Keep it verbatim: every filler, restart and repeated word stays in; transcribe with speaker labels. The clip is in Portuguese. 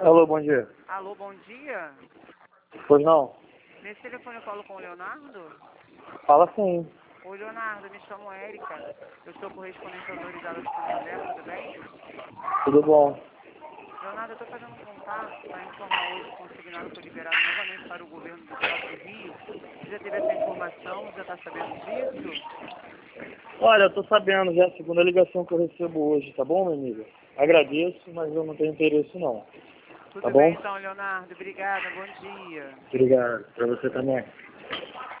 Speaker 1: Alô, bom dia.
Speaker 2: Alô, bom dia.
Speaker 1: Pois não?
Speaker 2: Nesse telefone eu falo com o Leonardo?
Speaker 1: Fala sim.
Speaker 2: Oi, Leonardo, me chamo Érica. Eu sou correspondente autorizada do Santander, tudo bem?
Speaker 1: Tudo bom?
Speaker 2: Leonardo, eu estou fazendo um contato para informar hoje que o consignado foi liberado novamente para o governo do Estado do Rio. Você já teve essa informação? Já está sabendo disso?
Speaker 1: Olha, eu tô sabendo já, a segunda ligação que eu recebo hoje, tá bom, minha amiga? Agradeço, mas eu não tenho interesse não.
Speaker 2: Tudo
Speaker 1: Tá
Speaker 2: bem
Speaker 1: bom?
Speaker 2: então, Leonardo. Obrigada, bom dia.
Speaker 1: Obrigado. Pra você também.